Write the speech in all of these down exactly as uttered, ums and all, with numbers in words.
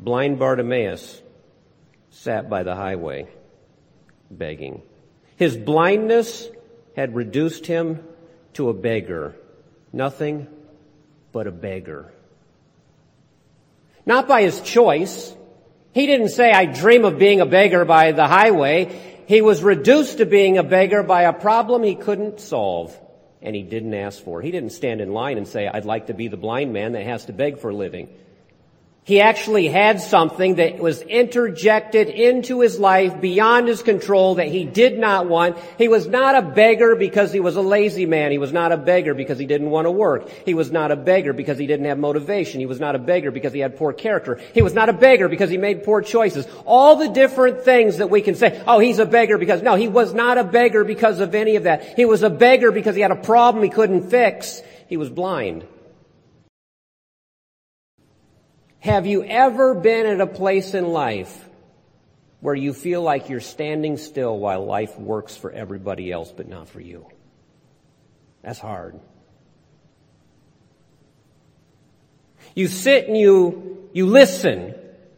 Blind Bartimaeus sat by the highway begging. His blindness had reduced him to a beggar. Nothing but a beggar. Not by his choice. He didn't say, I dream of being a beggar by the highway. He was reduced to being a beggar by a problem he couldn't solve, and he didn't ask for it. He didn't stand in line and say, I'd like to be the blind man that has to beg for a living. He actually had something that was interjected into his life beyond his control that he did not want. He was not a beggar because he was a lazy man. He was not a beggar because he didn't want to work. He was not a beggar because he didn't have motivation. He was not a beggar because he had poor character. He was not a beggar because he made poor choices. All the different things that we can say, oh, he's a beggar because, no, he was not a beggar because of any of that. He was a beggar because he had a problem he couldn't fix. He was blind. Have you ever been at a place in life where you feel like you're standing still while life works for everybody else but not for you? That's hard. You sit and you, you listen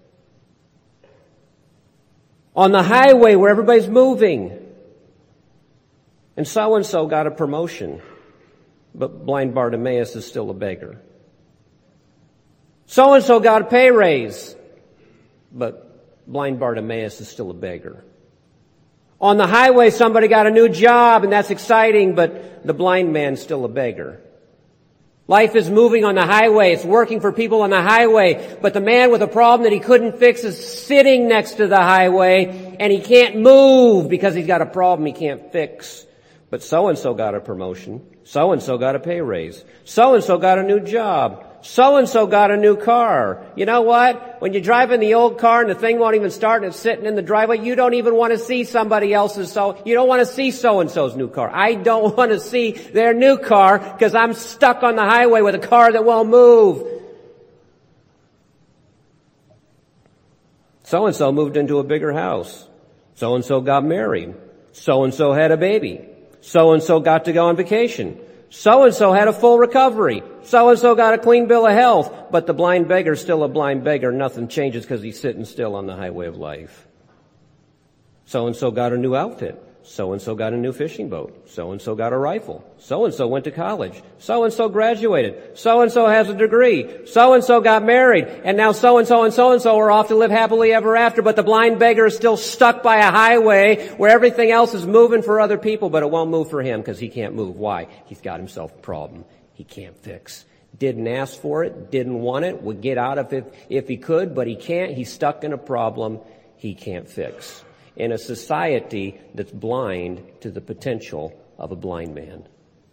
on the highway where everybody's moving. And so-and-so got a promotion, but blind Bartimaeus is still a beggar. So-and-so got a pay raise, but blind Bartimaeus is still a beggar. On the highway, somebody got a new job, and that's exciting, but the blind man's still a beggar. Life is moving on the highway. It's working for people on the highway, but the man with a problem that he couldn't fix is sitting next to the highway, and he can't move because he's got a problem he can't fix. But so-and-so got a promotion. So-and-so got a pay raise. So-and-so got a new job. So-and-so got a new car. You know what? When you drive in the old car and the thing won't even start and it's sitting in the driveway, you don't even want to see somebody else's, so you don't want to see so-and-so's new car. I don't want to see their new car because I'm stuck on the highway with a car that won't move. So-and-so moved into a bigger house. So-and-so got married. So-and-so had a baby. So-and-so got to go on vacation. So-and-so had a full recovery. So-and-so got a clean bill of health. But the blind beggar's still a blind beggar. Nothing changes because he's sitting still on the highway of life. So-and-so got a new outfit. So-and-so got a new fishing boat. So-and-so got a rifle. So-and-so went to college. So-and-so graduated. So-and-so has a degree. So-and-so got married. And now so-and-so and so-and-so are off to live happily ever after. But the blind beggar is still stuck by a highway where everything else is moving for other people, but it won't move for him because he can't move. Why? He's got himself a problem he can't fix. Didn't ask for it. Didn't want it. Would get out of it if he could, but he can't. He's stuck in a problem he can't fix. In a society that's blind to the potential of a blind man.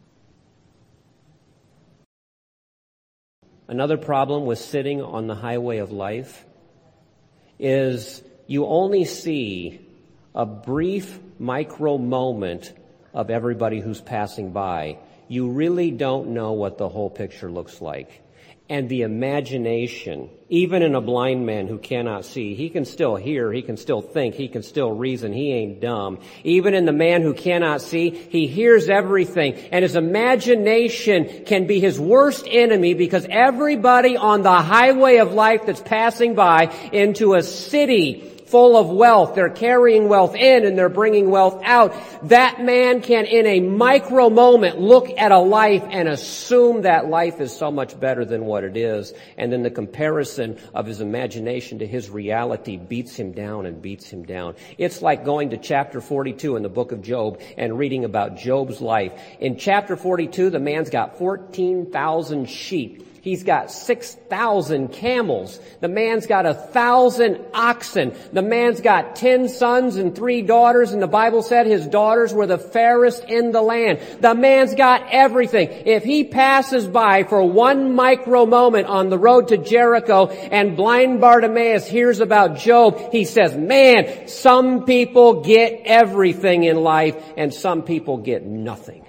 Another problem with sitting on the highway of life is you only see a brief micro moment of everybody who's passing by. You really don't know what the whole picture looks like. And the imagination, even in a blind man who cannot see, he can still hear, he can still think, he can still reason, he ain't dumb. Even in the man who cannot see, he hears everything. And his imagination can be his worst enemy because everybody on the highway of life that's passing by into a city full of wealth, they're carrying wealth in and they're bringing wealth out. That man can, in a micro moment, look at a life and assume that life is so much better than what it is. And then the comparison of his imagination to his reality beats him down and beats him down. It's like going to chapter forty-two in the book of Job and reading about Job's life. In chapter forty-two, the man's got fourteen thousand sheep. He's got six thousand camels. The man's got a thousand oxen. The man's got ten sons and three daughters, and the Bible said his daughters were the fairest in the land. The man's got everything. If he passes by for one micro moment on the road to Jericho and blind Bartimaeus hears about Job, he says, man, some people get everything in life and some people get nothing.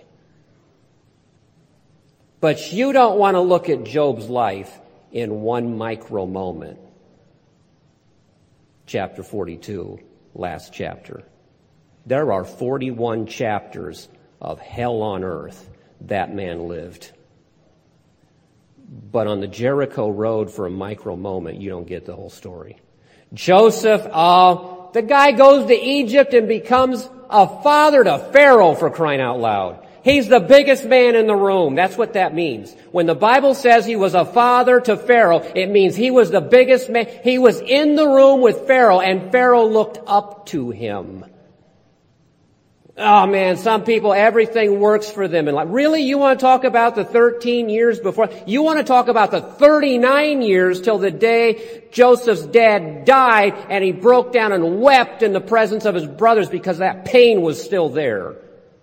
But you don't want to look at Job's life in one micro moment. Chapter forty-two, last chapter. There are forty-one chapters of hell on earth that man lived. But on the Jericho road for a micro moment, you don't get the whole story. Joseph, uh, the guy goes to Egypt and becomes a father to Pharaoh, for crying out loud. He's the biggest man in the room. That's what that means. When the Bible says he was a father to Pharaoh, it means he was the biggest man. He was in the room with Pharaoh, and Pharaoh looked up to him. Oh man, some people, everything works for them. And like, really, you want to talk about the thirteen years before? You want to talk about the thirty-nine years till the day Joseph's dad died and he broke down and wept in the presence of his brothers because that pain was still there.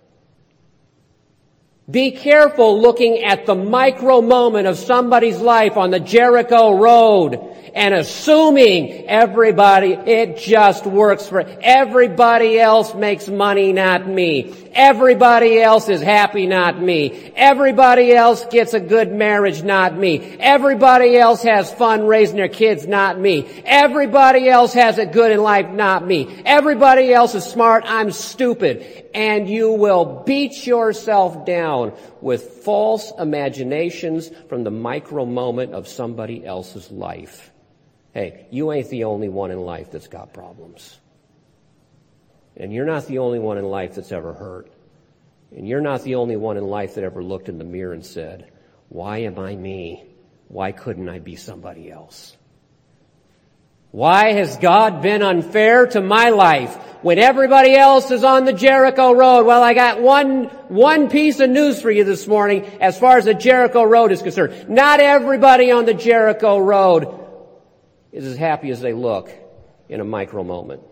Be careful looking at the micro moment of somebody's life on the Jericho road and assuming everybody, it just works for, everybody else makes money, not me. Everybody else is happy, not me. Everybody else gets a good marriage, not me. Everybody else has fun raising their kids, not me. Everybody else has it good in life, not me. Everybody else is smart, I'm stupid. And you will beat yourself down with false imaginations from the micro moment of somebody else's life. Hey, you ain't the only one in life that's got problems. And you're not the only one in life that's ever hurt. And you're not the only one in life that ever looked in the mirror and said, why am I me? Why couldn't I be somebody else? Why has God been unfair to my life when everybody else is on the Jericho road? Well, I got one, one piece of news for you this morning as far as the Jericho road is concerned. Not everybody on the Jericho road is as happy as they look in a micro moment.